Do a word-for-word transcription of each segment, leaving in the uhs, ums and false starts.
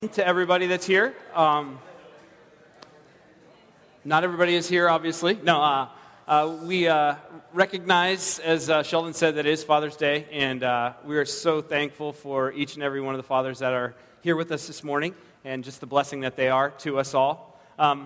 To everybody that's here. Um, not everybody is here, obviously. No, uh, uh, we uh, recognize, as uh, Sheldon said, that it is Father's Day, and uh, we are so thankful for each and every one of the fathers that are here with us this morning, and just the blessing that they are to us all. Um,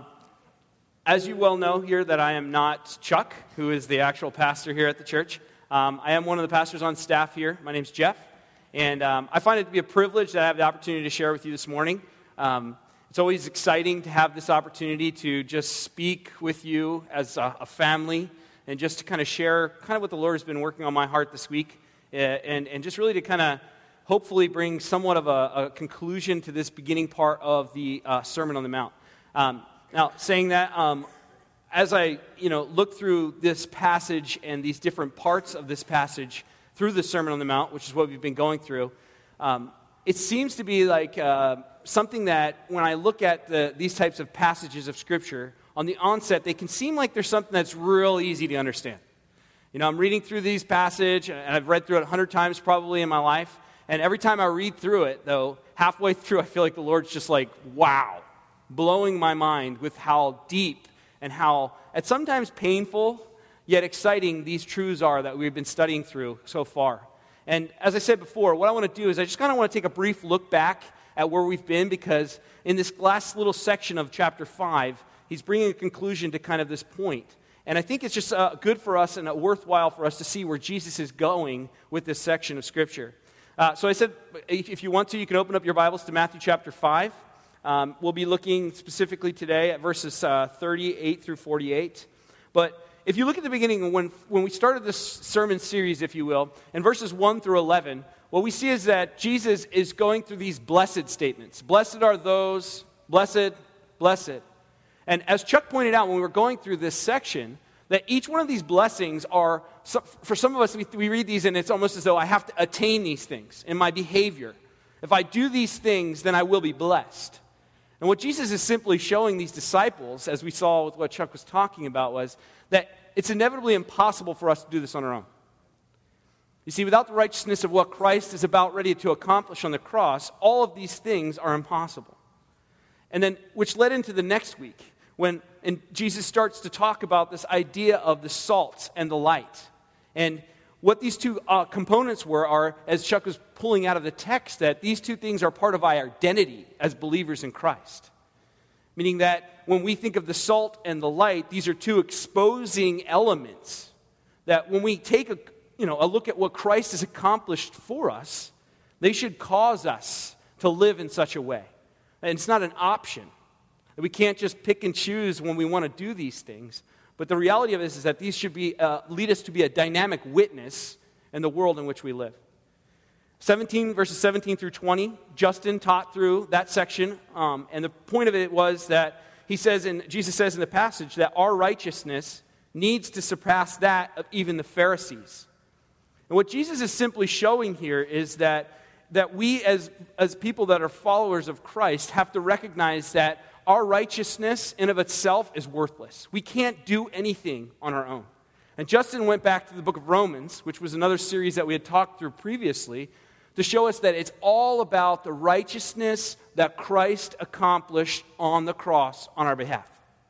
as you well know here, that I am not Chuck, who is the actual pastor here at the church. Um, I am one of the pastors on staff here. My name's Jeff. And um, I find it to be a privilege that I have the opportunity to share with you this morning. Um, it's always exciting to have this opportunity to just speak with you as a, a family and just to kind of share kind of what the Lord has been working on my heart this week uh, and, and just really to kind of hopefully bring somewhat of a, a conclusion to this beginning part of the uh, Sermon on the Mount. Um, now, saying that, um, as I you know look through this passage and these different parts of this passage, through the Sermon on the Mount, which is what we've been going through, um, it seems to be like uh, something that when I look at the, these types of passages of Scripture, on the onset, they can seem like there's something that's real easy to understand. You know, I'm reading through these passages, and I've read through it a hundred times probably in my life, and every time I read through it, though, halfway through, I feel like the Lord's just like, wow, blowing my mind with how deep and how, at sometimes painful, yet exciting these truths are that we've been studying through so far. And as I said before, what I want to do is I just kind of want to take a brief look back at where we've been, because in this last little section of chapter five, he's bringing a conclusion to kind of this point. And I think it's just uh, good for us and uh, worthwhile for us to see where Jesus is going with this section of Scripture. Uh, so I said, if you want to, you can open up your Bibles to Matthew chapter five. Um, we'll be looking specifically today at verses uh, thirty-eight through forty-eight. But if you look at the beginning, when, when we started this sermon series, if you will, in verses one through eleven, what we see is that Jesus is going through these blessed statements. Blessed are those, blessed, blessed. And as Chuck pointed out when we were going through this section, that each one of these blessings are, for some of us, we, we read these and it's almost as though I have to attain these things in my behavior. If I do these things, then I will be blessed. And what Jesus is simply showing these disciples, as we saw with what Chuck was talking about, was that it's inevitably impossible for us to do this on our own. You see, without the righteousness of what Christ is about ready to accomplish on the cross, all of these things are impossible. And then, which led into the next week, when and Jesus starts to talk about this idea of the salt and the light. And what these two uh, components were are, as Chuck was pulling out of the text, that these two things are part of our identity as believers in Christ. Meaning that when we think of the salt and the light, these are two exposing elements that when we take a, you know, a look at what Christ has accomplished for us, they should cause us to live in such a way. And it's not an option. We can't just pick and choose when we want to do these things. But the reality of it is, is that these should be uh, lead us to be a dynamic witness in the world in which we live. seventeen, verses seventeen through twenty, Justin taught through that section, um, and the point of it was that he says, and Jesus says in the passage, that our righteousness needs to surpass that of even the Pharisees. And what Jesus is simply showing here is that, that we as, as people that are followers of Christ have to recognize that our righteousness in of itself is worthless. We can't do anything on our own. And Justin went back to the book of Romans, which was another series that we had talked through previously, to show us that it's all about the righteousness that Christ accomplished on the cross on our behalf.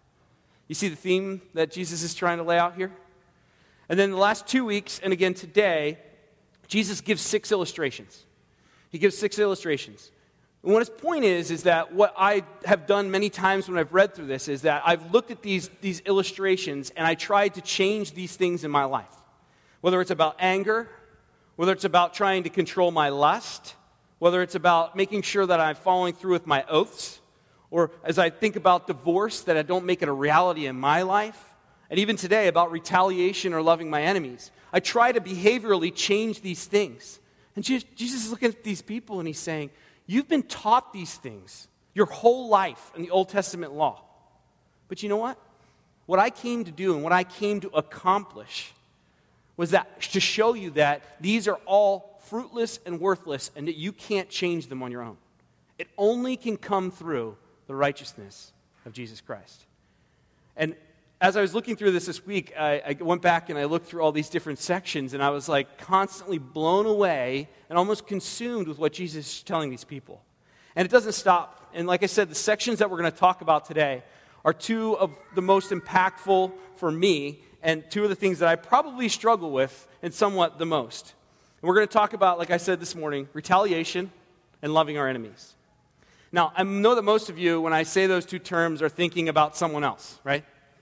You see the theme that Jesus is trying to lay out here? And then the last two weeks, and again today, Jesus gives six illustrations. He gives six illustrations. And what his point is, is that what I have done many times when I've read through this is that I've looked at these, these illustrations and I tried to change these things in my life. Whether it's about anger, whether it's about trying to control my lust, whether it's about making sure that I'm following through with my oaths, or as I think about divorce, that I don't make it a reality in my life, and even today about retaliation or loving my enemies. I try to behaviorally change these things. And Jesus is looking at these people and he's saying, you've been taught these things your whole life in the Old Testament law. But you know what? What I came to do and what I came to accomplish was that to show you that these are all fruitless and worthless and that you can't change them on your own. It only can come through the righteousness of Jesus Christ. And as I was looking through this this week, I, I went back and I looked through all these different sections, and I was like constantly blown away and almost consumed with what Jesus is telling these people. And it doesn't stop. And like I said, the sections that we're going to talk about today are two of the most impactful for me and two of the things that I probably struggle with and somewhat the most. And we're going to talk about, like I said this morning, retaliation and loving our enemies. Now, I know that most of you, when I say those two terms, are thinking about someone else, right?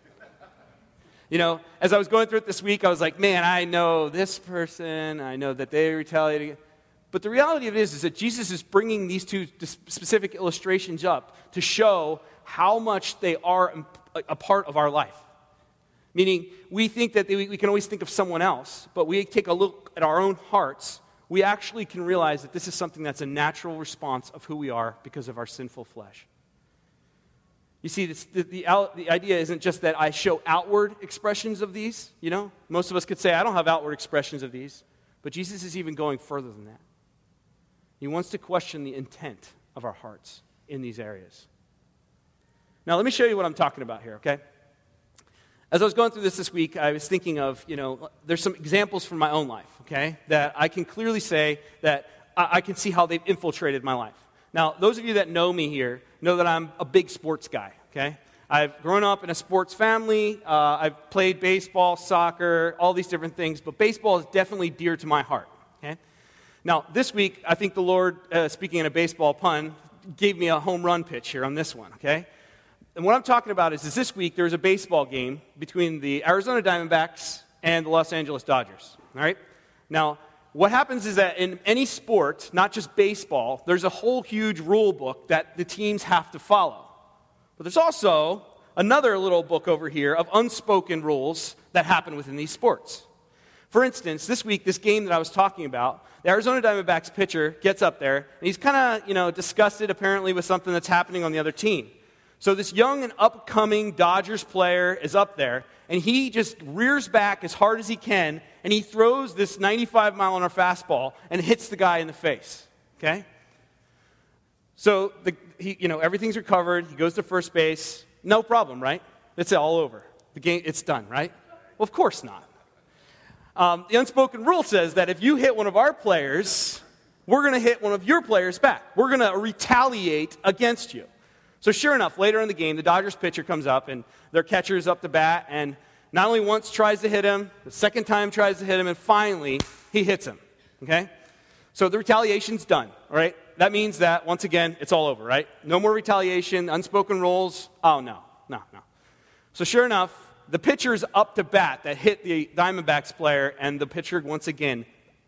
You know, as I was going through it this week, I was like, man, I know this person, I know that they retaliated. But the reality of it is, is that Jesus is bringing these two specific illustrations up to show how much they are a part of our life. Meaning, we think that they, we can always think of someone else, but we take a look at our own hearts, we actually can realize that this is something that's a natural response of who we are because of our sinful flesh. You see, this, the, the, the idea isn't just that I show outward expressions of these, you know. Most of us could say, I don't have outward expressions of these. But Jesus is even going further than that. He wants to question the intent of our hearts in these areas. Now, let me show you what I'm talking about here, okay? As I was going through this this week, I was thinking of, you know, there's some examples from my own life, okay, that I can clearly say that I, I can see how they've infiltrated my life. Now, those of you that know me here know that I'm a big sports guy, okay? I've grown up in a sports family. Uh, I've played baseball, soccer, all these different things, but baseball is definitely dear to my heart, okay? Now, this week, I think the Lord, uh, speaking in a baseball pun, gave me a home run pitch here on this one, okay? And what I'm talking about is, is this week there's a baseball game between the Arizona Diamondbacks and the Los Angeles Dodgers, all right? Now, what happens is that in any sport, not just baseball, there's a whole huge rule book that the teams have to follow. But there's also another little book over here of unspoken rules that happen within these sports. For instance, this week, this game that I was talking about, the Arizona Diamondbacks pitcher gets up there, and he's kind of, you know, disgusted apparently with something that's happening on the other team. So this young and upcoming Dodgers player is up there, and he just rears back as hard as he can, and he throws this ninety-five mile an hour fastball and hits the guy in the face, okay? So, the, he, you know, everything's recovered. He goes to first base. No problem, right? It's all over. The game, it's done, right? Well, of course not. Um, the unspoken rule says that if you hit one of our players, we're going to hit one of your players back. We're going to retaliate against you. So sure enough, later in the game, the Dodgers pitcher comes up, and their catcher is up to bat, and not only once tries to hit him, the second time tries to hit him, and finally, he hits him, okay? So the retaliation's done, all right? That means that, once again, it's all over, right? No more retaliation, unspoken rules. Oh, no, no, no. So sure enough, the pitcher's up to bat that hit the Diamondbacks player, and the pitcher, once again,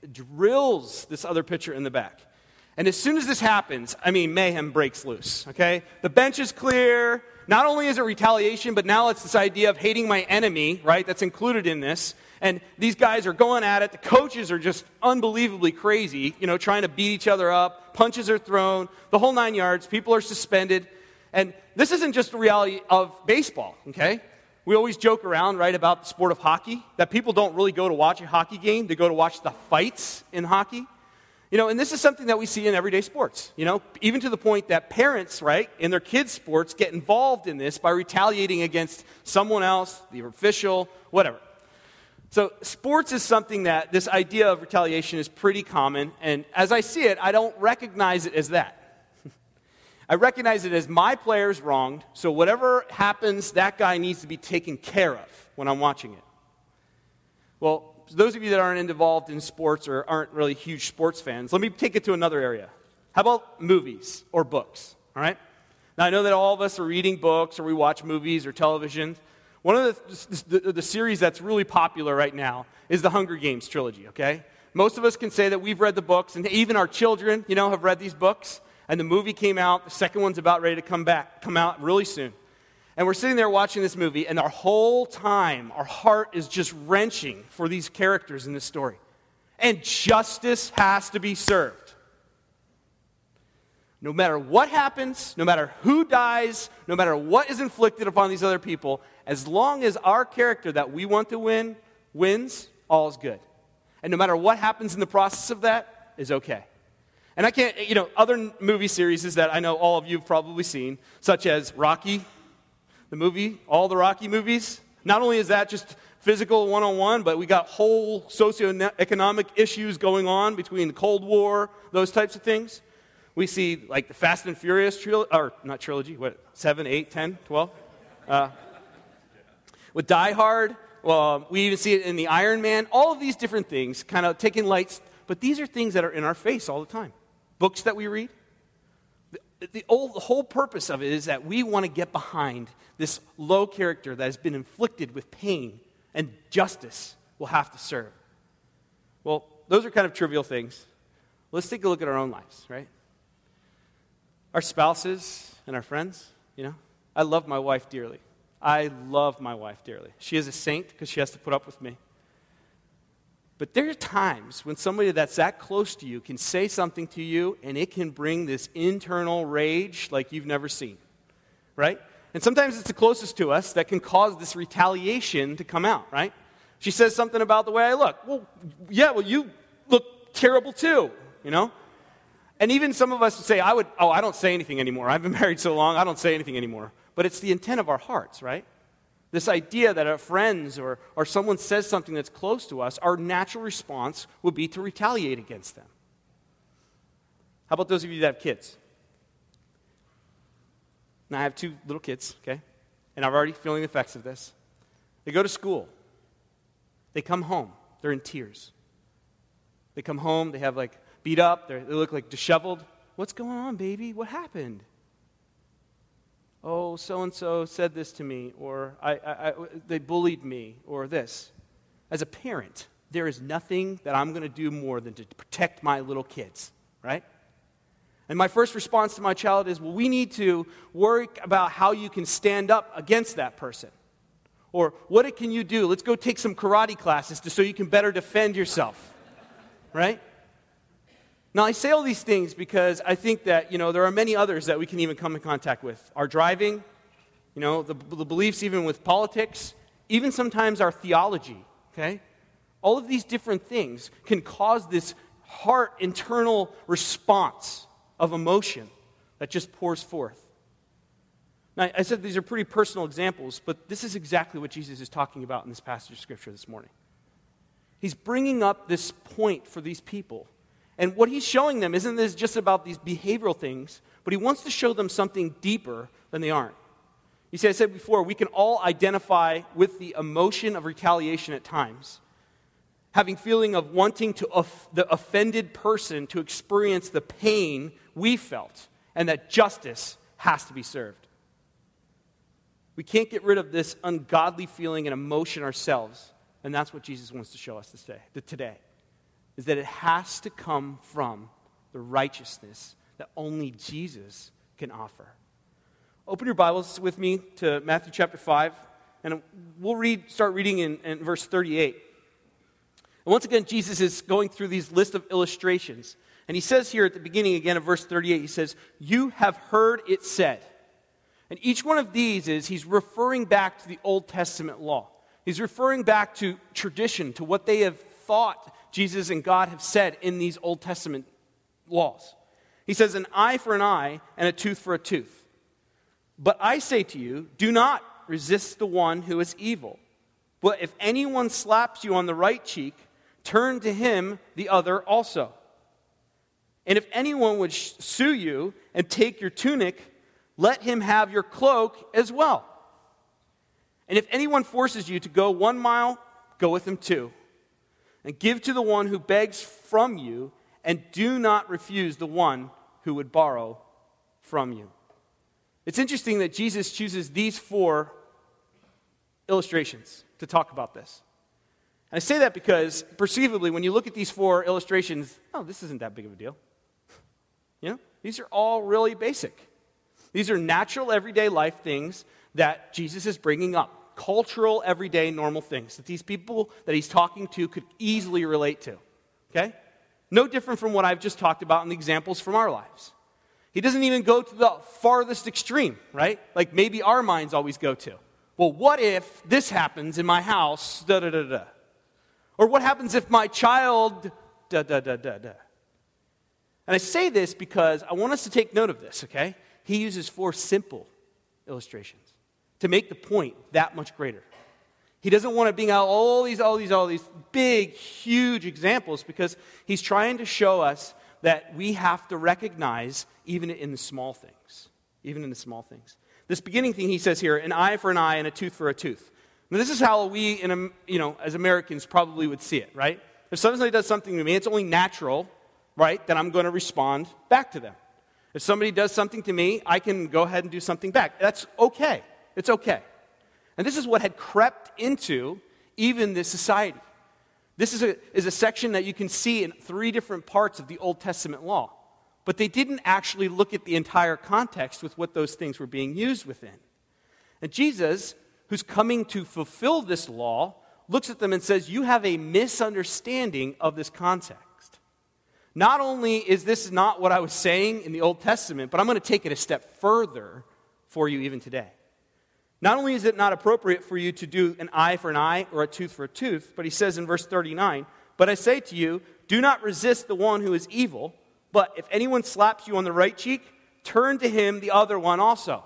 drills this other pitcher in the back. And as soon as this happens, I mean, mayhem breaks loose, okay? The bench is clear. Not only is it retaliation, but now it's this idea of hating my enemy, right? That's included in this. And these guys are going at it. The coaches are just unbelievably crazy, you know, trying to beat each other up. Punches are thrown, the whole nine yards. People are suspended. And this isn't just the reality of baseball, okay? We always joke around, right, about the sport of hockey, that people don't really go to watch a hockey game. They go to watch the fights in hockey. You know, and this is something that we see in everyday sports, you know, even to the point that parents, right, in their kids' sports get involved in this by retaliating against someone else, the official, whatever. So sports is something that this idea of retaliation is pretty common, and as I see it, I don't recognize it as that. I recognize it as my player's wronged, so whatever happens, that guy needs to be taken care of when I'm watching it. Well, those of you that aren't involved in sports or aren't really huge sports fans, let me take it to another area. How about movies or books, all right? Now, I know that all of us are reading books or we watch movies or television. One of the, the, the series that's really popular right now is the Hunger Games trilogy, okay? Most of us can say that we've read the books, and even our children, you know, have read these books. And the movie came out. The second one's about ready to come back, come out really soon. And we're sitting there watching this movie, and our whole time, our heart is just wrenching for these characters in this story. And justice has to be served. No matter what happens, no matter who dies, no matter what is inflicted upon these other people, as long as our character that we want to win wins, all is good. And no matter what happens in the process of that is okay. And I can't, you know, other movie series that I know all of you have probably seen, such as Rocky, the movie, all the Rocky movies. Not only is that just physical one-on-one, but we got whole socioeconomic issues going on between the Cold War, those types of things. We see like the Fast and Furious trilogy, or not trilogy, what, seven, eight, ten, twelve? Uh, with Die Hard, well, we even see it in the Iron Man. All of these different things, kind of taking lights, but these are things that are in our face all the time. Books that we read. The, the, old, the whole purpose of it is that we want to get behind this low character that has been inflicted with pain and justice will have to serve. Well, those are kind of trivial things. Let's take a look at our own lives, right? Our spouses and our friends, you know. I love my wife dearly. I love my wife dearly. She is a saint because she has to put up with me. But there are times when somebody that's that close to you can say something to you and it can bring this internal rage like you've never seen, right? And sometimes it's the closest to us that can cause this retaliation to come out, right? She says something about the way I look. Well, yeah, well, you look terrible too, you know? And even some of us would say, I would, oh, I don't say anything anymore. I've been married so long, I don't say anything anymore. But it's the intent of our hearts, right? This idea that our friends or, or someone says something that's close to us, our natural response would be to retaliate against them. How about those of you that have kids? Now, I have two little kids, okay? And I'm already feeling the effects of this. They go to school. They come home. They're in tears. They come home. They have, like, beat up. They're, they look, like, disheveled. What's going on, baby? What happened? Oh, so-and-so said this to me, or I, I, I, they bullied me, or this. As a parent, there is nothing that I'm going to do more than to protect my little kids, right? And my first response to my child is, well, we need to worry about how you can stand up against that person. Or what can you do? Let's go take some karate classes to, so you can better defend yourself, right? Now, I say all these things because I think that, you know, there are many others that we can even come in contact with. Our driving, you know, the, the beliefs even with politics, even sometimes our theology, okay? All of these different things can cause this heart internal response of emotion that just pours forth. Now, I said these are pretty personal examples, but this is exactly what Jesus is talking about in this passage of Scripture this morning. He's bringing up this point for these people. And what he's showing them isn't this just about these behavioral things, but he wants to show them something deeper than they aren't. You see, I said before, we can all identify with the emotion of retaliation at times. Having feeling of wanting to off- the offended person to experience the pain we felt, and that justice has to be served. We can't get rid of this ungodly feeling and emotion ourselves, and that's what Jesus wants to show us this day, today. Is that it has to come from the righteousness that only Jesus can offer. Open your Bibles with me to Matthew chapter five, and we'll read. start reading in, in verse thirty-eight. And once again, Jesus is going through these list of illustrations. And he says here at the beginning again of verse thirty-eight, he says, "You have heard it said." And each one of these is, he's referring back to the Old Testament law. He's referring back to tradition, to what they have thought Jesus and God have said in these Old Testament laws. He says, an eye for an eye and a tooth for a tooth. But I say to you, do not resist the one who is evil. But if anyone slaps you on the right cheek, turn to him the other also. And if anyone would sue you and take your tunic, let him have your cloak as well. And if anyone forces you to go one mile, go with him two. And give to the one who begs from you, and do not refuse the one who would borrow from you. It's interesting that Jesus chooses these four illustrations to talk about this. And I say that because, perceivably, when you look at these four illustrations, oh, this isn't that big of a deal. You know, these are all really basic. These are natural, everyday life things that Jesus is bringing up. Cultural, everyday, normal things that these people that he's talking to could easily relate to. Okay? No different from what I've just talked about in the examples from our lives. He doesn't even go to the farthest extreme, right? Like maybe our minds always go to. Well, what if this happens in my house, da da da da. Or what happens if my child, da da da da da. And I say this because I want us to take note of this, okay? He uses four simple illustrations to make the point that much greater. He doesn't want to bring out all these, all these, all these big, huge examples because he's trying to show us that we have to recognize even in the small things. Even in the small things. This beginning thing he says here, an eye for an eye and a tooth for a tooth. Now, this is how we, in, you know, as Americans probably would see it, right? If somebody does something to me, it's only natural, right, that I'm going to respond back to them. If somebody does something to me, I can go ahead and do something back. That's okay. It's okay. And this is what had crept into even this society. This is a, is a section that you can see in three different parts of the Old Testament law. But they didn't actually look at the entire context with what those things were being used within. And Jesus, who's coming to fulfill this law, looks at them and says, you have a misunderstanding of this context. Not only is this not what I was saying in the Old Testament, but I'm going to take it a step further for you even today. Not only is it not appropriate for you to do an eye for an eye or a tooth for a tooth, but he says in verse thirty-nine, but I say to you, do not resist the one who is evil, but if anyone slaps you on the right cheek, turn to him the other one also.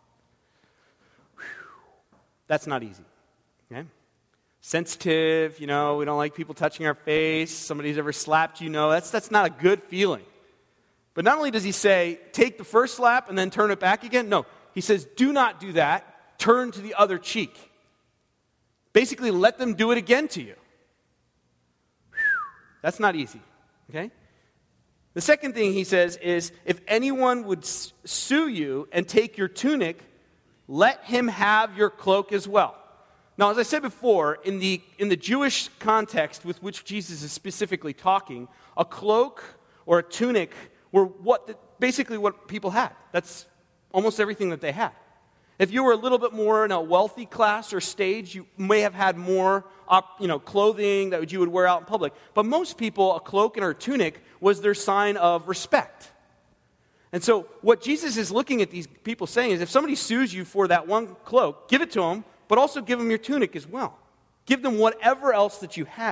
Whew. That's not easy. Okay? Sensitive, you know, we don't like people touching our face. Somebody's ever slapped you, know, that's, that's not a good feeling. But not only does he say, take the first slap and then turn it back again, no, he says, do not do that, turn to the other cheek. Basically, let them do it again to you. Whew. That's not easy, okay? The second thing he says is, if anyone would sue you and take your tunic, let him have your cloak as well. Now, as I said before, in the, in the Jewish context with which Jesus is specifically talking, a cloak or a tunic were what the, basically what people had. That's almost everything that they had. If you were a little bit more in a wealthy class or stage, you may have had more you know, clothing that you would wear out in public. But most people, a cloak and a tunic was their sign of respect. And so what Jesus is looking at these people saying is, if somebody sues you for that one cloak, give it to them, but also give them your tunic as well. Give them whatever else that you had.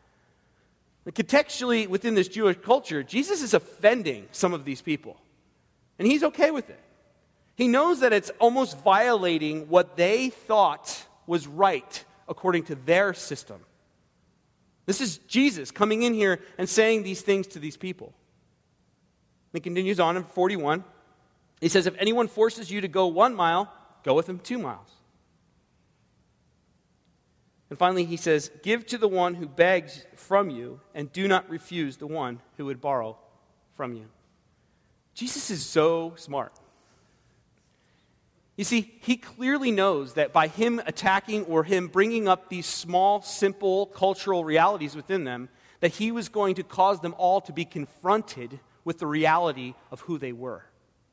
And contextually, within this Jewish culture, Jesus is offending some of these people. And he's okay with it. He knows that it's almost violating what they thought was right according to their system. This is Jesus coming in here and saying these things to these people. He continues on in forty-one. He says, if anyone forces you to go one mile, go with him two miles. And finally, he says, give to the one who begs from you, and do not refuse the one who would borrow from you. Jesus is so smart. You see, he clearly knows that by him attacking or him bringing up these small, simple cultural realities within them, that he was going to cause them all to be confronted with the reality of who they were.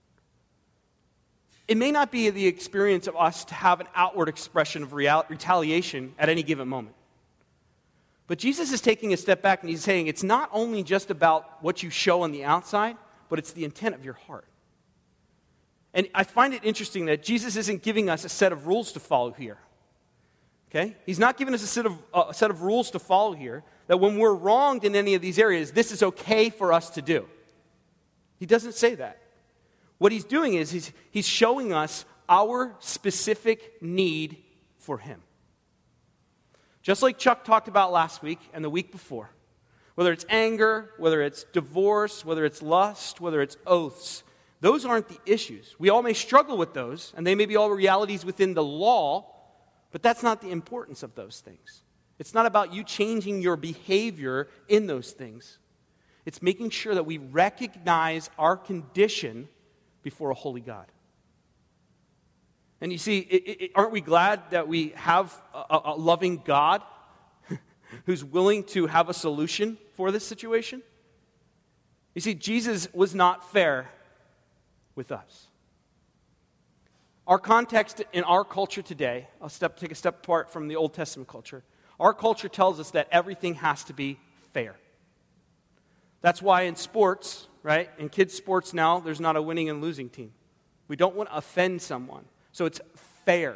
It may not be the experience of us to have an outward expression of real- retaliation at any given moment. But Jesus is taking a step back and he's saying it's not only just about what you show on the outside, but it's the intent of your heart. And I find it interesting that Jesus isn't giving us a set of rules to follow here. Okay? He's not giving us a set of, uh, a set of rules to follow here, that when we're wronged in any of these areas, this is okay for us to do. He doesn't say that. What he's doing is he's, he's showing us our specific need for him. Just like Chuck talked about last week and the week before, whether it's anger, whether it's divorce, whether it's lust, whether it's oaths, those aren't the issues. We all may struggle with those, and they may be all realities within the law, but that's not the importance of those things. It's not about you changing your behavior in those things. It's making sure that we recognize our condition before a holy God. And you see, it, it, aren't we glad that we have a, a loving God who's willing to have a solution for this situation? You see, Jesus was not fair with us. Our context in our culture today, I'll step, take a step apart from the Old Testament culture. Our culture tells us that everything has to be fair. That's why in sports, right, in kids' sports now, there's not a winning and losing team. We don't want to offend someone. So it's fair.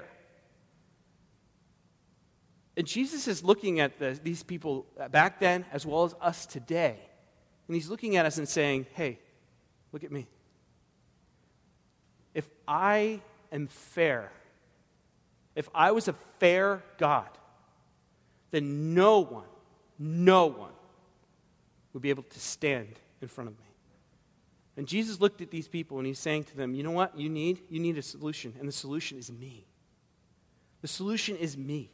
And Jesus is looking at the, these people back then as well as us today. And he's looking at us and saying, hey, look at me. If I am fair, if I was a fair God, then no one, no one would be able to stand in front of me. And Jesus looked at these people and he's saying to them, you know what you need? You need a solution. And the solution is me. The solution is me.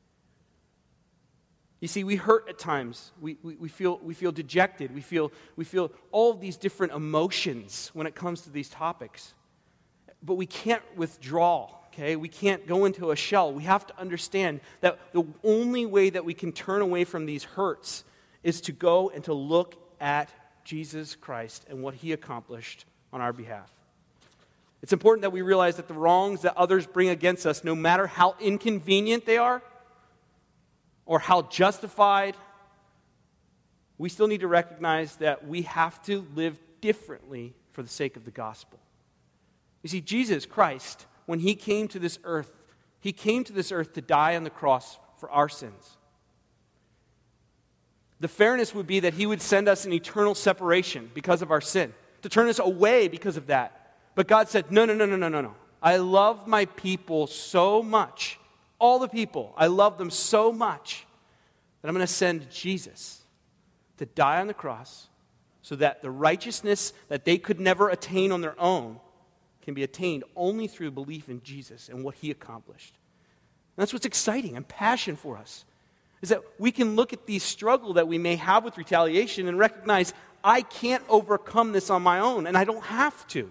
You see, we hurt at times. We, we, we, feel, we feel dejected. We feel, we feel all of these different emotions when it comes to these topics. But we can't withdraw, okay? We can't go into a shell. We have to understand that the only way that we can turn away from these hurts is to go and to look at Jesus Christ and what he accomplished on our behalf. It's important that we realize that the wrongs that others bring against us, no matter how inconvenient they are, or how justified, we still need to recognize that we have to live differently for the sake of the gospel. You see, Jesus Christ, when he came to this earth, he came to this earth to die on the cross for our sins. The fairness would be that he would send us an eternal separation because of our sin, to turn us away because of that. But God said, no, no, no, no, no, no, no. I love my people so much. All the people, I love them so much that I'm going to send Jesus to die on the cross so that the righteousness that they could never attain on their own can be attained only through belief in Jesus and what he accomplished. And that's what's exciting and passion for us, is that we can look at the struggle that we may have with retaliation and recognize I can't overcome this on my own, and I don't have to.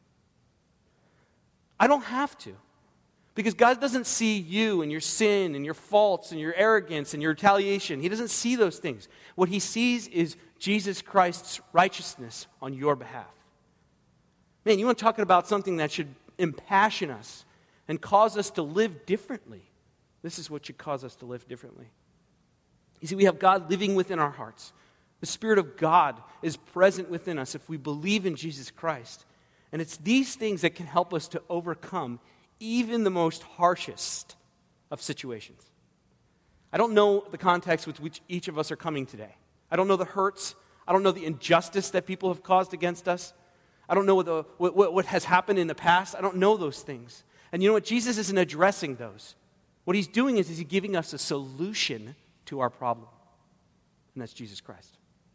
I don't have to. Because God doesn't see you and your sin and your faults and your arrogance and your retaliation. He doesn't see those things. What he sees is Jesus Christ's righteousness on your behalf. Man, you want to talk about something that should impassion us and cause us to live differently. This is what should cause us to live differently. You see, we have God living within our hearts. The Spirit of God is present within us if we believe in Jesus Christ. And it's these things that can help us to overcome even the most harshest of situations. I don't know the context with which each of us are coming today. I don't know the hurts. I don't know the injustice that people have caused against us. I don't know what, the, what, what has happened in the past. I don't know those things. And you know what? Jesus isn't addressing those. What he's doing is, is he's giving us a solution to our problem. And that's Jesus Christ.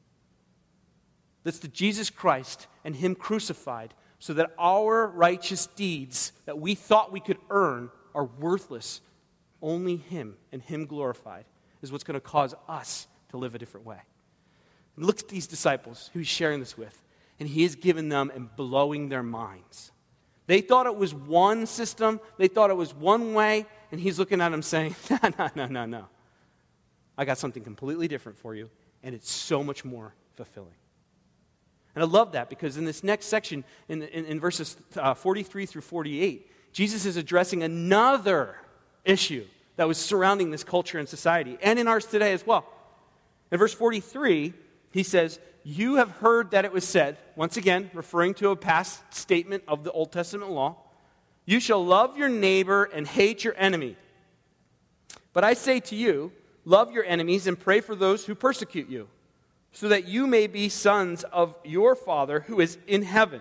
That's the Jesus Christ and him crucified, so that our righteous deeds that we thought we could earn are worthless. Only him and him glorified is what's going to cause us to live a different way. Look at these disciples who he's sharing this with, and he has given them and blowing their minds. They thought it was one system, they thought it was one way, and he's looking at them saying, no, no, no, no, no. I got something completely different for you, and it's so much more fulfilling. And I love that because in this next section, in, in, in verses uh, forty-three through forty-eight, Jesus is addressing another issue that was surrounding this culture and society, and in ours today as well. In verse forty-three, he says, you have heard that it was said, once again, referring to a past statement of the Old Testament law, you shall love your neighbor and hate your enemy. But I say to you, love your enemies and pray for those who persecute you, so that you may be sons of your Father who is in heaven.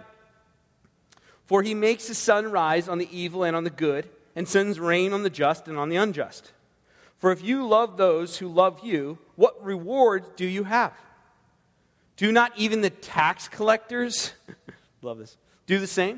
For he makes his sun rise on the evil and on the good, and sends rain on the just and on the unjust. For if you love those who love you, what reward do you have? Do not even the tax collectors, love this, do the same?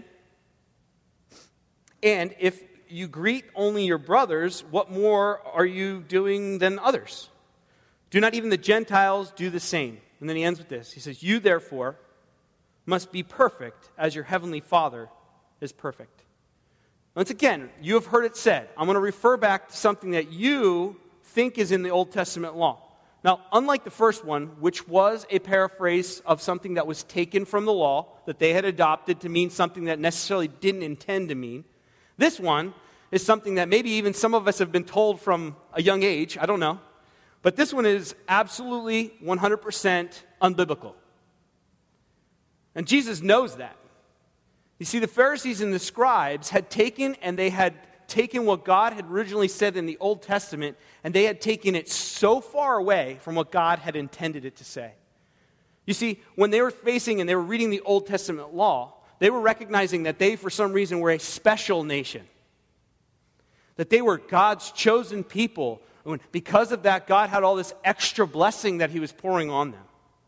And if you greet only your brothers, what more are you doing than others? Do not even the Gentiles do the same? And then he ends with this. He says, you therefore must be perfect as your heavenly Father is perfect. Once again, you have heard it said. I'm going to refer back to something that you think is in the Old Testament law. Now, unlike the first one, which was a paraphrase of something that was taken from the law, that they had adopted to mean something that necessarily didn't intend to mean, this one is something that maybe even some of us have been told from a young age. I don't know. But this one is absolutely one hundred percent unbiblical. And Jesus knows that. You see, the Pharisees and the scribes had taken and they had taken what God had originally said in the Old Testament, and they had taken it so far away from what God had intended it to say. You see, when they were facing and they were reading the Old Testament law, they were recognizing that they, for some reason, were a special nation. That they were God's chosen people. And because of that, God had all this extra blessing that he was pouring on them.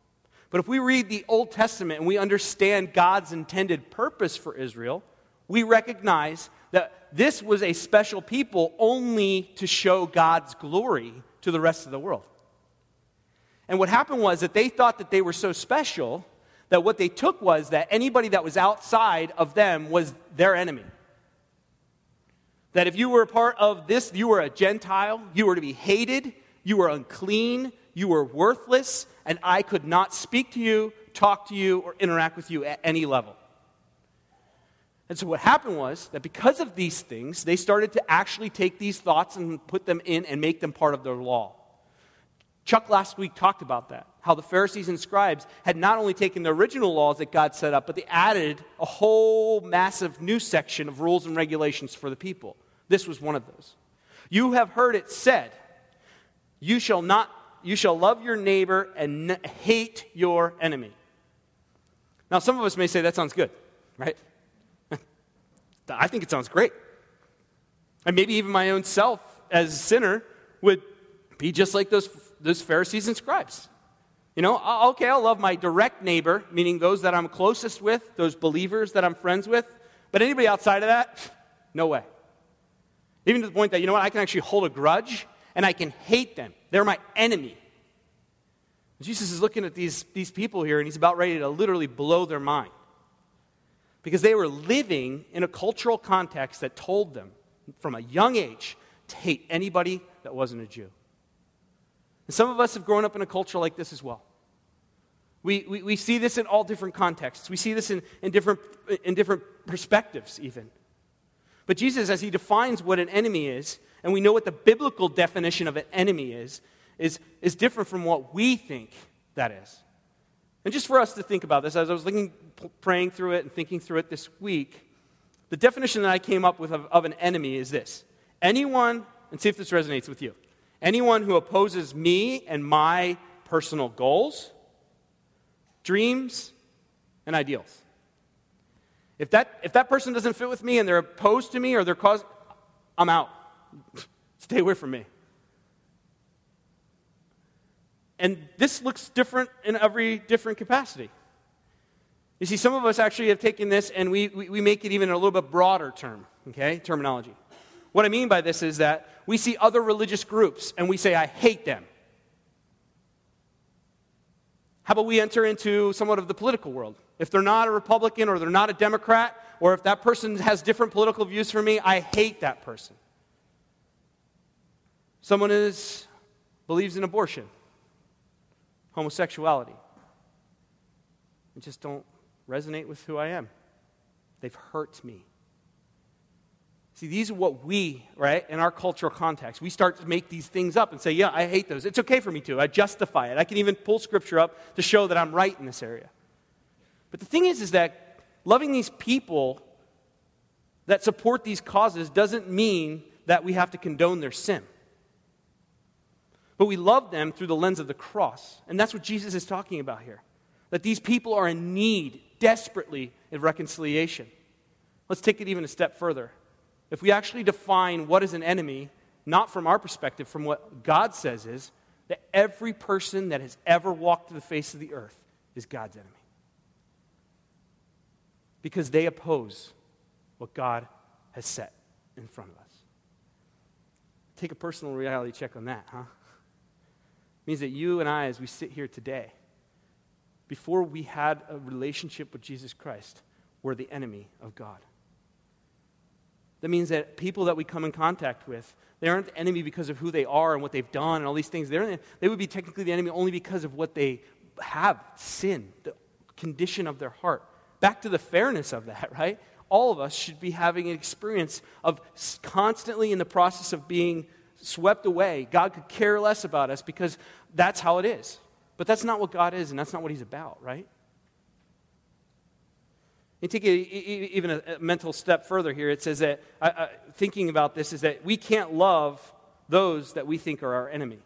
But if we read the Old Testament and we understand God's intended purpose for Israel, we recognize that this was a special people only to show God's glory to the rest of the world. And what happened was that they thought that they were so special that what they took was that anybody that was outside of them was their enemy. That if you were a part of this, you were a Gentile, you were to be hated, you were unclean, you were worthless, and I could not speak to you, talk to you, or interact with you at any level. And so what happened was that because of these things, they started to actually take these thoughts and put them in and make them part of their law. Chuck last week talked about that, how the Pharisees and scribes had not only taken the original laws that God set up, but they added a whole massive new section of rules and regulations for the people. This was one of those. You have heard it said, you shall not, you shall love your neighbor and n- hate your enemy. Now, some of us may say that sounds good, right? I think it sounds great. And maybe even my own self as a sinner would be just like those, those Pharisees and scribes. You know, okay, I'll love my direct neighbor, meaning those that I'm closest with, those believers that I'm friends with, but anybody outside of that, no way. Even to the point that, you know what, I can actually hold a grudge and I can hate them. They're my enemy. Jesus is looking at these, these people here and he's about ready to literally blow their mind. Because they were living in a cultural context that told them from a young age to hate anybody that wasn't a Jew. And some of us have grown up in a culture like this as well. We, we, we see this in all different contexts. We see this in, in, different, in different perspectives even. But Jesus, as he defines what an enemy is, and we know what the biblical definition of an enemy is, is, is different from what we think that is. And just for us to think about this, as I was looking, praying through it and thinking through it this week, the definition that I came up with of, of an enemy is this. Anyone, and see if this resonates with you, anyone who opposes me and my personal goals, dreams, and ideals. If that, if that person doesn't fit with me and they're opposed to me or they're causing, I'm out. Stay away from me. And this looks different in every different capacity. You see, some of us actually have taken this and we, we, we make it even a little bit broader term, okay, terminology. What I mean by this is that we see other religious groups and we say, I hate them. How about we enter into somewhat of the political world? If they're not a Republican or they're not a Democrat, or if that person has different political views from me, I hate that person. Someone is believes in abortion, homosexuality. They just don't resonate with who I am. They've hurt me. See, these are what we, right, in our cultural context, we start to make these things up and say, yeah, I hate those. It's okay for me to. I justify it. I can even pull scripture up to show that I'm right in this area. But the thing is, is that loving these people that support these causes doesn't mean that we have to condone their sin. But we love them through the lens of the cross. And that's what Jesus is talking about here. That these people are in need, desperately, of reconciliation. Let's take it even a step further. If we actually define what is an enemy, not from our perspective, from what God says is, that every person that has ever walked the face of the earth is God's enemy. Because they oppose what God has set in front of us. Take a personal reality check on that, huh? It means that you and I, as we sit here today, before we had a relationship with Jesus Christ, were the enemy of God. That means that people that we come in contact with, they aren't the enemy because of who they are and what they've done and all these things. They're, they would be technically the enemy only because of what they have, sin, the condition of their heart. Back to the fairness of that, right? All of us should be having an experience of constantly in the process of being swept away. God could care less about us because that's how it is. But that's not what God is, and that's not what he's about, right? You take a, even a, a mental step further here. It says that, uh, uh, thinking about this, is that we can't love those that we think are our enemy.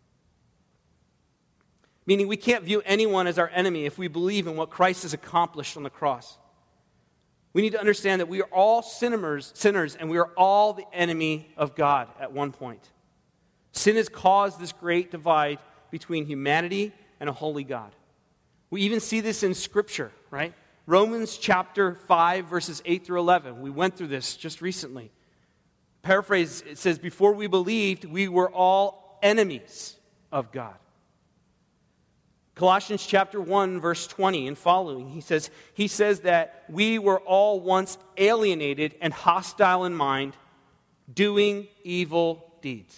Meaning we can't view anyone as our enemy if we believe in what Christ has accomplished on the cross. We need to understand that we are all sinners, sinners, and we are all the enemy of God at one point. Sin has caused this great divide between humanity and a holy God. We even see this in Scripture, right? Romans chapter five, verses eight through eleven. We went through this just recently. Paraphrase, it says, before we believed, we were all enemies of God. Colossians chapter one, verse twenty and following, he says, he says that we were all once alienated and hostile in mind, doing evil deeds.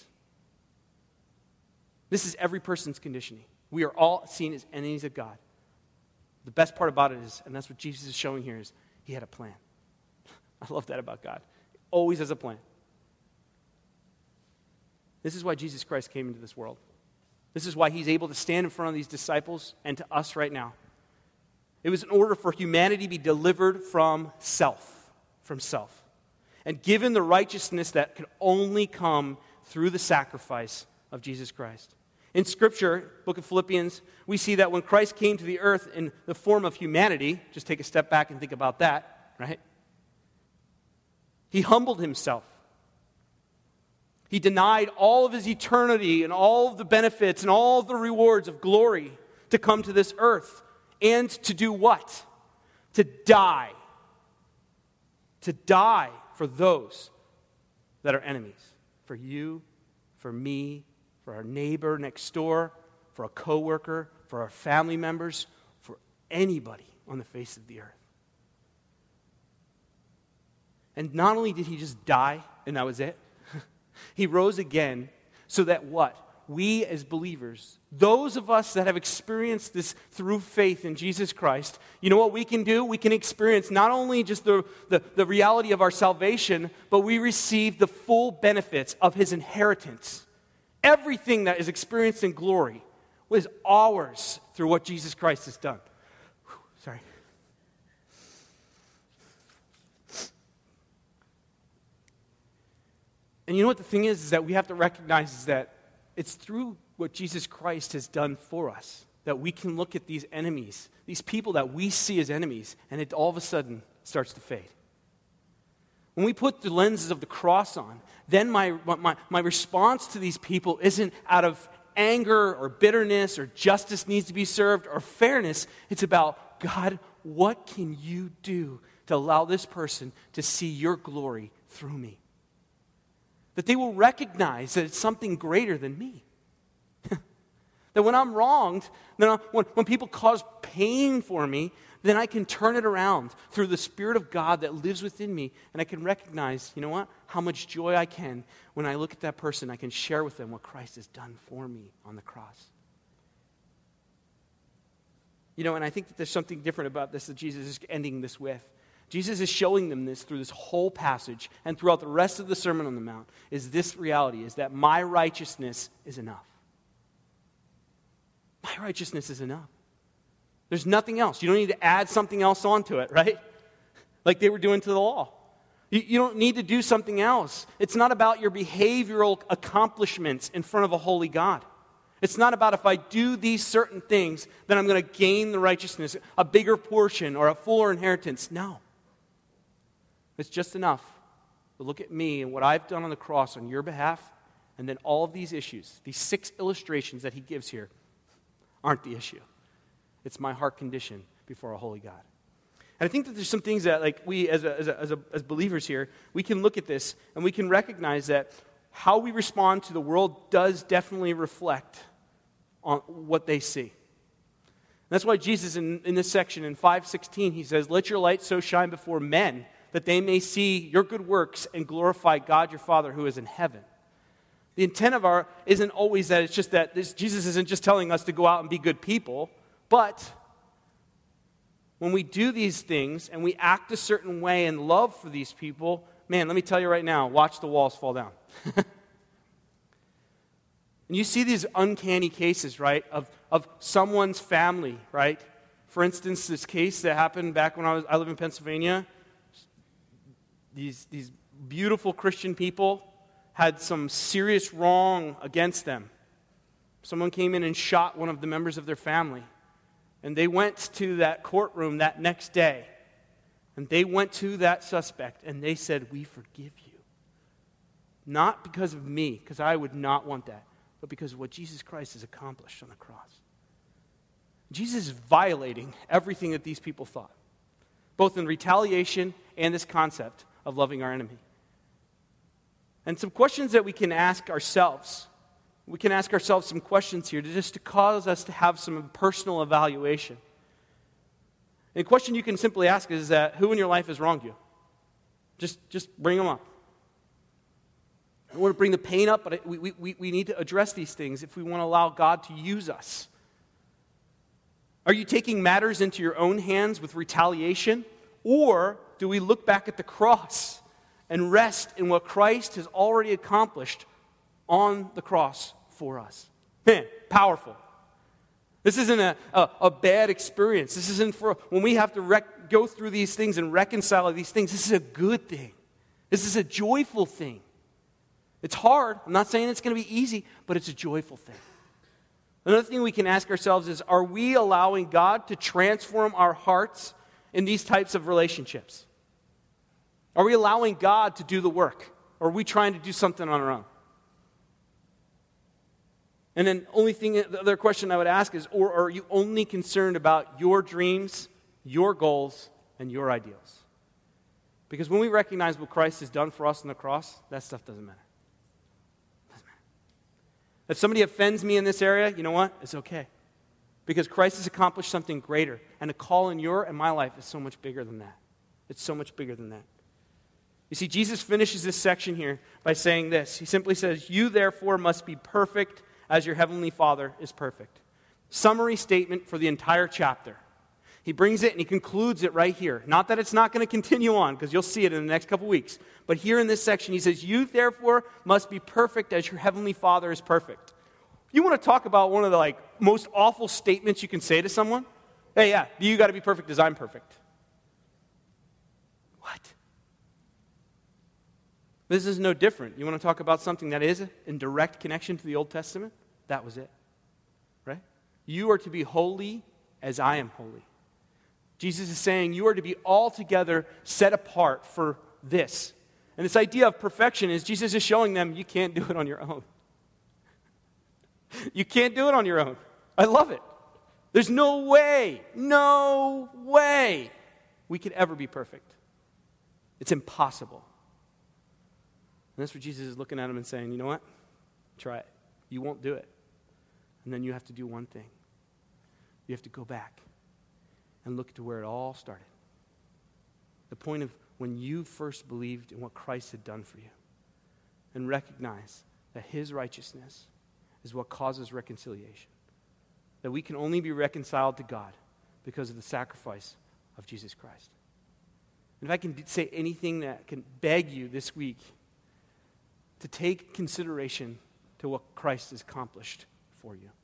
This is every person's conditioning. We are all seen as enemies of God. The best part about it is, and that's what Jesus is showing here, is he had a plan. I love that about God. He always has a plan. This is why Jesus Christ came into this world. This is why he's able to stand in front of these disciples and to us right now. It was in order for humanity to be delivered from self, from self, and given the righteousness that can only come through the sacrifice of Jesus Christ. In Scripture, book of Philippians, we see that when Christ came to the earth in the form of humanity, just take a step back and think about that, right? He humbled himself. He denied all of his eternity and all of the benefits and all of the rewards of glory to come to this earth. And to do what? To die. To die for those that are enemies. For you, for me, for our neighbor next door, for a coworker, for our family members, for anybody on the face of the earth. And not only did he just die, and that was it, he rose again so that what? We as believers, those of us that have experienced this through faith in Jesus Christ, you know what we can do? We can experience not only just the, the, the reality of our salvation, but we receive the full benefits of his inheritance. Everything that is experienced in glory was ours through what Jesus Christ has done. Whew, sorry. And you know what the thing is, is that we have to recognize is that it's through what Jesus Christ has done for us that we can look at these enemies, these people that we see as enemies, and it all of a sudden starts to fade. When we put the lenses of the cross on, then my, my, my response to these people isn't out of anger or bitterness or justice needs to be served or fairness. It's about, God, what can you do to allow this person to see your glory through me? That they will recognize that it's something greater than me. That when I'm wronged, then I, when, when people cause pain for me, then I can turn it around through the Spirit of God that lives within me, and I can recognize, you know what, how much joy I can when I look at that person. I can share with them what Christ has done for me on the cross. You know, and I think that there's something different about this that Jesus is ending this with. Jesus is showing them this through this whole passage and throughout the rest of the Sermon on the Mount, is this reality, is that my righteousness is enough. My righteousness is enough. There's nothing else. You don't need to add something else onto it, right? Like they were doing to the law. You, you don't need to do something else. It's not about your behavioral accomplishments in front of a holy God. It's not about if I do these certain things, then I'm going to gain the righteousness, a bigger portion or a fuller inheritance. No. It's just enough to look at me and what I've done on the cross on your behalf, and then all of these issues, these six illustrations that he gives here, aren't the issue. It's my heart condition before a holy God. And I think that there's some things that, like, we as a, as a, as a, as believers here, we can look at this and we can recognize that how we respond to the world does definitely reflect on what they see. That's why Jesus in, in this section in five sixteen, he says, "Let your light so shine before men that they may see your good works and glorify God your Father who is in heaven." The intent of our isn't always that it's just that this, Jesus isn't just telling us to go out and be good people, but when we do these things and we act a certain way in love for these people, man, let me tell you right now, watch the walls fall down. And you see these uncanny cases, right, of, of someone's family, right? For instance, this case that happened back when I was I live in Pennsylvania. These, these beautiful Christian people had some serious wrong against them. Someone came in and shot one of the members of their family. And they went to that courtroom that next day. And they went to that suspect and they said, "We forgive you." Not because of me, because I would not want that, but because of what Jesus Christ has accomplished on the cross. Jesus is violating everything that these people thought, both in retaliation and this concept of loving our enemy. And some questions that we can ask ourselves. We can ask ourselves some questions here to just to cause us to have some personal evaluation. And the question you can simply ask is that who in your life has wronged you? Just, just bring them up. I don't want to bring the pain up, but we, we, we need to address these things if we want to allow God to use us. Are you taking matters into your own hands with retaliation? Or do we look back at the cross and rest in what Christ has already accomplished on the cross for us? Man, powerful. This isn't a, a, a bad experience. This isn't for when we have to rec- go through these things and reconcile these things. This is a good thing. This is a joyful thing. It's hard. I'm not saying it's going to be easy, but it's a joyful thing. Another thing we can ask ourselves is, are we allowing God to transform our hearts in these types of relationships? Are we allowing God to do the work? Or are we trying to do something on our own? And then only thing, the other question I would ask is, or are you only concerned about your dreams, your goals, and your ideals? Because when we recognize what Christ has done for us on the cross, that stuff doesn't matter. Doesn't matter. If somebody offends me in this area, you know what? It's okay. Because Christ has accomplished something greater. And the call in your and my life is so much bigger than that. It's so much bigger than that. You see, Jesus finishes this section here by saying this. He simply says, "You therefore must be perfect as your heavenly Father is perfect." Summary statement for the entire chapter. He brings it and he concludes it right here. Not that it's not going to continue on, because you'll see it in the next couple weeks. But here in this section, he says, "You therefore must be perfect as your heavenly Father is perfect." You want to talk about one of the like most awful statements you can say to someone? Hey, yeah, you got to be perfect as I'm perfect. What? This is no different. You want to talk about something that is in direct connection to the Old Testament? That was it. Right? You are to be holy as I am holy. Jesus is saying you are to be altogether set apart for this. And this idea of perfection is Jesus is showing them you can't do it on your own. You can't do it on your own. I love it. There's no way, no way we could ever be perfect. It's impossible. And that's where Jesus is looking at him and saying, you know what? Try it. You won't do it. And then you have to do one thing. You have to go back and look to where it all started. The point of when you first believed in what Christ had done for you. And recognize that his righteousness is what causes reconciliation. That we can only be reconciled to God because of the sacrifice of Jesus Christ. And if I can say anything that can beg you this week to take consideration to what Christ has accomplished for you.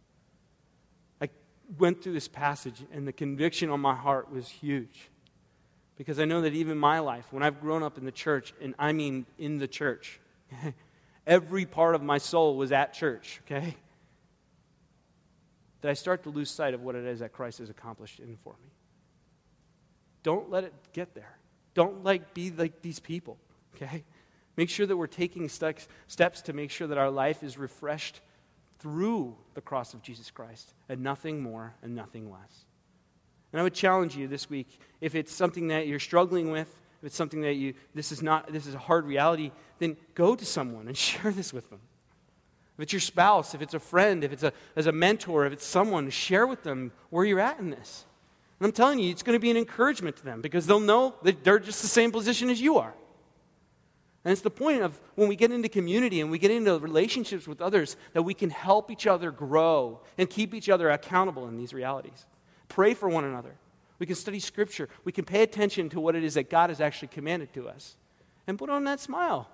I went through this passage and the conviction on my heart was huge. Because I know that even my life, when I've grown up in the church, and I mean in the church, every part of my soul was at church, okay? That I start to lose sight of what it is that Christ has accomplished in for me. Don't let it get there. Don't like be like these people, okay? Make sure that we're taking steps, steps to make sure that our life is refreshed through the cross of Jesus Christ, and nothing more and nothing less. And I would challenge you this week, if it's something that you're struggling with, if it's something that you, this is not, this is a hard reality, then go to someone and share this with them. If it's your spouse, if it's a friend, if it's a, as a mentor, if it's someone, share with them where you're at in this. And I'm telling you, it's going to be an encouragement to them, because they'll know that they're just the same position as you are. And it's the point of when we get into community and we get into relationships with others that we can help each other grow and keep each other accountable in these realities. Pray for one another. We can study Scripture. We can pay attention to what it is that God has actually commanded to us. And put on that smile.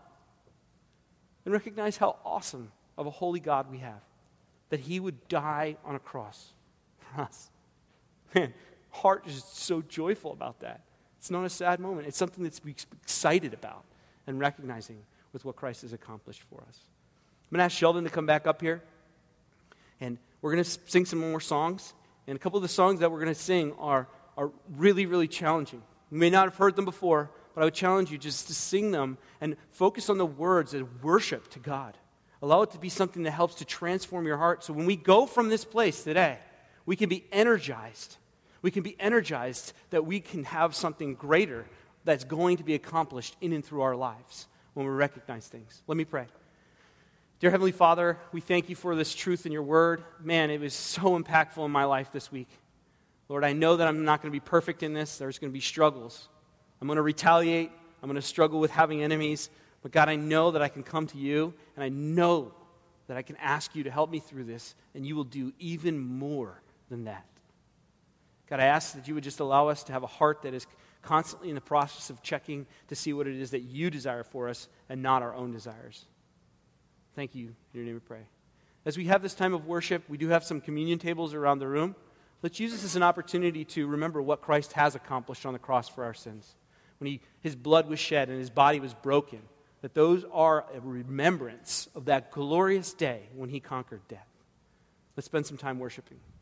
And recognize how awesome of a holy God we have. That He would die on a cross for us. Man, heart is so joyful about that. It's not a sad moment. It's something that's to be excited about. And recognizing with what Christ has accomplished for us. I'm going to ask Sheldon to come back up here. And we're going to sing some more songs. And a couple of the songs that we're going to sing are, are really, really challenging. You may not have heard them before, but I would challenge you just to sing them and focus on the words as worship to God. Allow it to be something that helps to transform your heart. So when we go from this place today, we can be energized. We can be energized that we can have something greater that's going to be accomplished in and through our lives when we recognize things. Let me pray. Dear Heavenly Father, we thank you for this truth in your word. Man, it was so impactful in my life this week. Lord, I know that I'm not going to be perfect in this. There's going to be struggles. I'm going to retaliate. I'm going to struggle with having enemies. But God, I know that I can come to you, and I know that I can ask you to help me through this, and you will do even more than that. God, I ask that you would just allow us to have a heart that is constantly in the process of checking to see what it is that you desire for us and not our own desires. Thank you. In your name we pray. As we have this time of worship, we do have some communion tables around the room. Let's use this as an opportunity to remember what Christ has accomplished on the cross for our sins. When he, his blood was shed and his body was broken, that those are a remembrance of that glorious day when he conquered death. Let's spend some time worshiping.